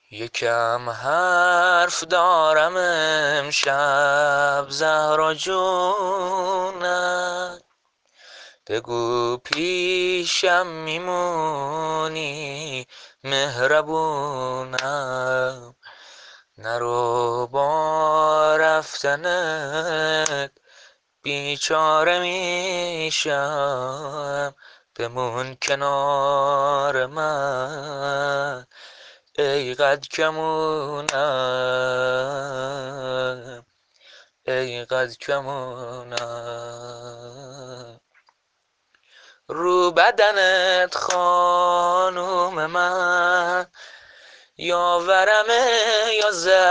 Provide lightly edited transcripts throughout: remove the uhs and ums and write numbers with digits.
یکم حرف دارم امشب زهرا جونم، بگو پیشم میمونی مهربونم، نرو با رفتنت بیچاره میشم، بمون کنار من ای قد کمونم، ای قد کمونم. رو بدنت خانوم من یاورمه یا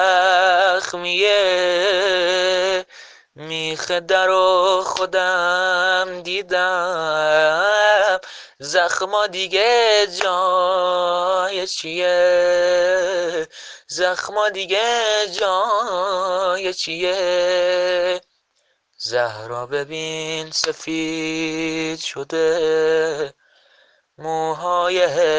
زخمیه، میخه در و خودم دیدم، زخما دیگه جای چیه، زخما دیگه جای چیه. زهرا ببین سفید شده، موهای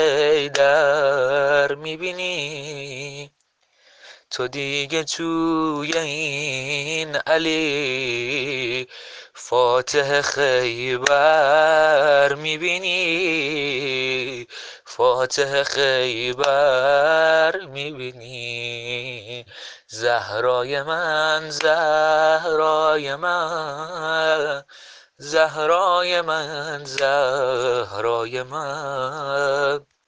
حیدر میبینی، تو دیگه توی این علی فاتح خیبر میبینی، فاتح خیبر میبینی. زهرای من، زهرای من، زهرای من، زهرای من.